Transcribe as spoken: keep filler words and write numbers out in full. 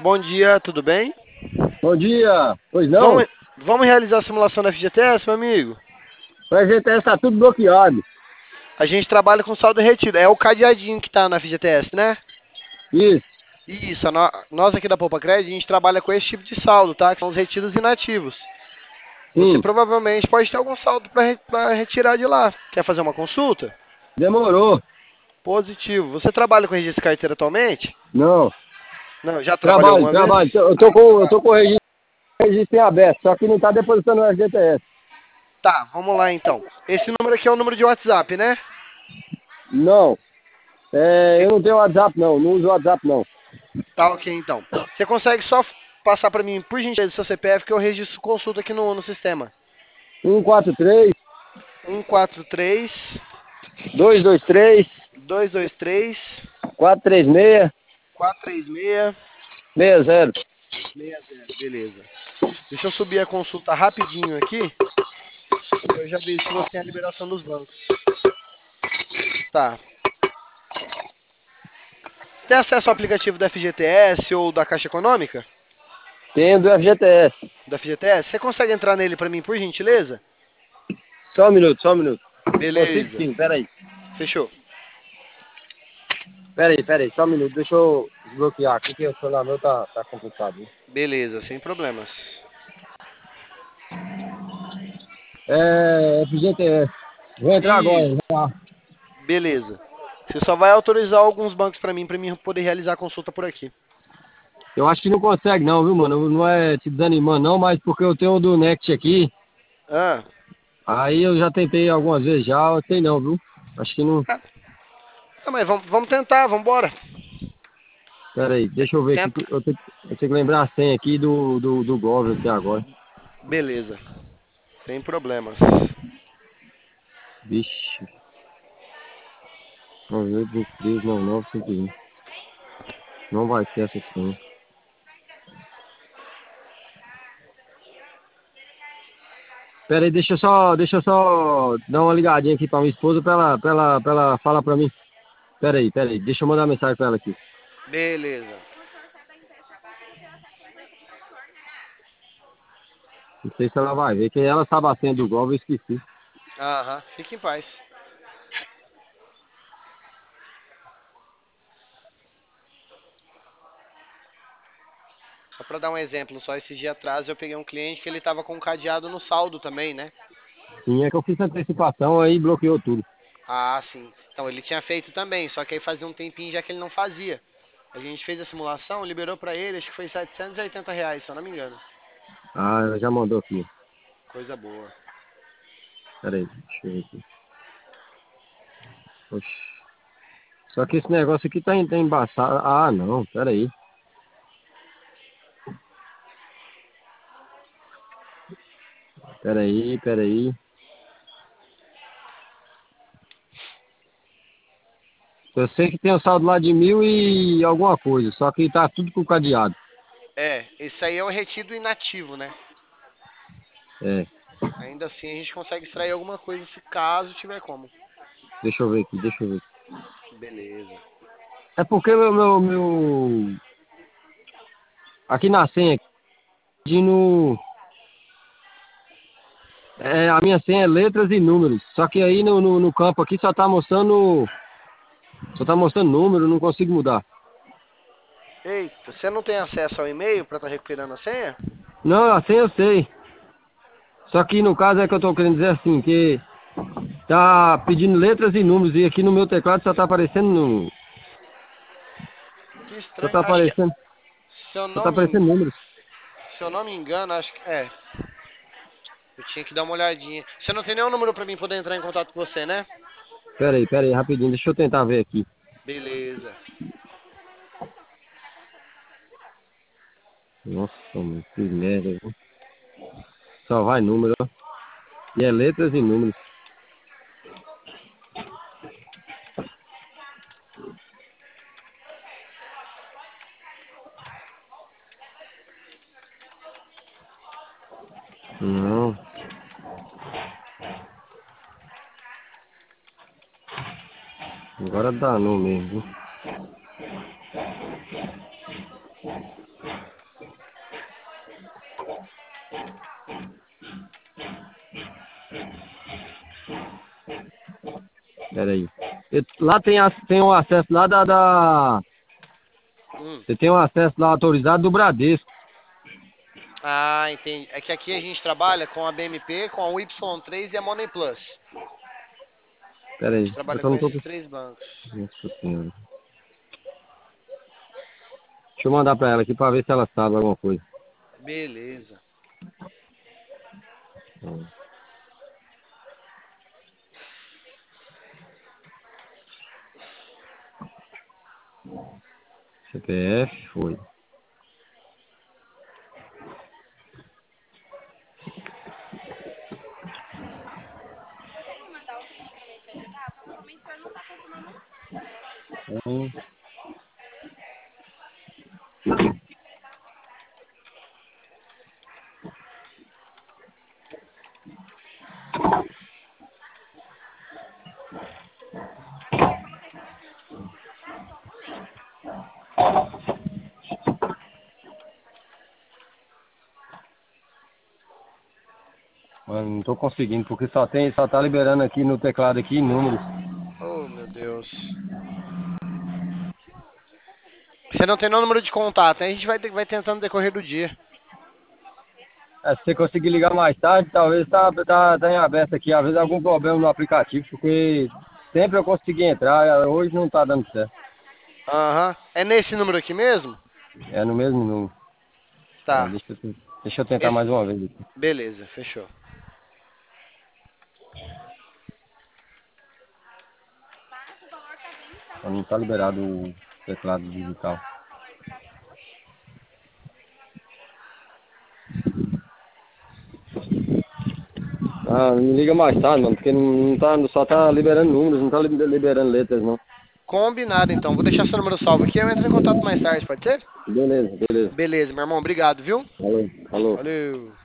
Bom dia, tudo bem? Bom dia. Pois não? Vamos, vamos realizar a simulação da F G T S, meu amigo? O F G T S tá tudo bloqueado. A gente trabalha com saldo retido. É o cadeadinho que tá na F G T S, né? Isso. Isso, a nó- nós aqui da Poupa Credit, a gente trabalha com esse tipo de saldo, tá? Que são os retidos inativos. Você Sim. provavelmente pode ter algum saldo para retirar de lá. Quer fazer uma consulta? Demorou. Positivo. Você trabalha com registro de carteira atualmente? Não. Não, já trabalhou Trabalho, alguma vez? trabalho. Eu tô com, eu tô com o registro, registro em aberto, só que não tá depositando o F G T S. Tá, vamos lá então. Esse número aqui é o número de WhatsApp, né? Não. É, eu não tenho WhatsApp não, não uso WhatsApp não. Tá ok, então. Você consegue só passar pra mim, por gentileza, seu C P F que eu registro consulta aqui no, no sistema. um quatro três, um quatro três, dois dois três, dois dois três, quatro três seis, quatro três seis, seis zero. seis zero. Beleza. Deixa eu subir a consulta rapidinho aqui. Eu já vejo se você tem a liberação dos bancos. Tá. Você tem acesso ao aplicativo da F G T S ou da Caixa Econômica? Tenho do F G T S. Da F G T S? Você consegue entrar nele pra mim, por gentileza? Só um minuto, só um minuto. Consigo Beleza. sim, peraí. Fechou. Peraí, peraí, só um minuto. Deixa eu desbloquear aqui que o celular meu tá, tá complicado. Hein? Beleza, sem problemas. É, F G T S. Vou entrar agora. Isso. Já. Beleza. Você só vai autorizar alguns bancos pra mim, pra mim poder realizar a consulta por aqui. Eu acho que não consegue não, viu, mano? Não é te desanimando não, mas porque eu tenho o do Next aqui. Ah, Aí eu já tentei algumas vezes já, eu sei não, viu? Acho que não. ah, ah, mas vamos, vamos tentar, vamos embora. Pera aí, deixa eu ver aqui. Tenta. que Eu tenho, eu tenho que lembrar a senha aqui do, do, do Gov aqui agora. Beleza, sem problemas. Vixe. nove oito dois três nove nove cinco um. Não vai ser essa senha. Pera aí, deixa eu só, deixa eu só dar uma ligadinha aqui pra minha esposa pra ela, pra ela, pra ela falar pra mim. Pera aí, pera aí, deixa eu mandar mensagem pra ela aqui. Beleza. Não sei se ela vai ver, que ela sabe a senha do Gov, eu esqueci. Aham, fique em paz. Só pra dar um exemplo, só esse dia atrás eu peguei um cliente que ele tava com um cadeado no saldo também, né? Sim, é que eu fiz antecipação, aí bloqueou tudo. Ah, sim. Então ele tinha feito também, só que aí fazia um tempinho já que ele não fazia. A gente fez a simulação, liberou pra ele, acho que foi setecentos e oitenta reais, se eu não me engano. Ah, ela já mandou aqui. Coisa boa. Pera aí, deixa eu ver aqui. Oxi. Só que esse negócio aqui tá, tá embaçado. Ah, não, pera aí. Pera aí, pera aí. Eu sei que tem um saldo lá de mil e alguma coisa, só que tá tudo com cadeado. É, esse aí é o retido inativo, né? É, Ainda assim a gente consegue extrair alguma coisa se caso tiver como. deixa eu ver aqui, deixa eu ver. Beleza. É porque meu, meu, meu... Aqui na senha, no... é, a minha senha é letras e números. Só que aí no, no, no campo aqui só tá mostrando. Só tá mostrando número, não consigo mudar. Eita, você não tem acesso ao e-mail pra estar recuperando a senha? Não, a senha eu sei. Só que no caso é que eu tô querendo dizer assim, que tá pedindo letras e números e aqui no meu teclado só tá aparecendo no... Que Só estranho. tá Acho que, aparecendo, se eu só não tá me, aparecendo números. se eu não me engano, acho que é. Eu tinha que dar uma olhadinha. Você não tem nenhum número pra mim poder entrar em contato com você, né? Pera aí, pera aí, rapidinho, deixa eu tentar ver aqui. Beleza. Nossa, mano, que merda, viu? Só vai número, ó. E é letras e números. Não, agora danou mesmo, viu? Pera aí. Eu- lá tem, a- tem um acesso lá da... da... Hum. Você tem um acesso lá autorizado do Bradesco. Ah, entendi. É que aqui a gente trabalha com a B M P, com a U Y três e a Money Plus. Pera A aí. gente Eu trabalha só com não tô... esses três bancos. Nossa senhora. Deixa eu mandar pra ela aqui pra ver se ela sabe alguma coisa. Beleza. C P F, foi. Hum. Mano, não tô conseguindo, porque só tem, só tá liberando aqui no teclado aqui números. Oh, meu Deus. Você não tem nenhum número de contato, né? A gente vai, ter- vai tentando no decorrer do dia. É, se você conseguir ligar mais tarde, talvez tá, tá, tá em aberto aqui, às vezes algum problema no aplicativo, porque sempre eu consegui entrar, hoje não tá dando certo. Aham. É nesse número aqui mesmo? É no mesmo número. É, Tá. deixa, eu, deixa eu tentar mais Esse... uma vez aqui. Beleza, fechou. Não tá liberado o teclado digital. Ah, me liga mais tarde, mano, porque não, não tá, só tá liberando números, não tá li- liberando letras, não. Combinado, então. Vou deixar seu número salvo aqui e eu entro em contato mais tarde, pode ser? Beleza, beleza. Beleza, meu irmão. Obrigado, viu? Falou, falou. Valeu.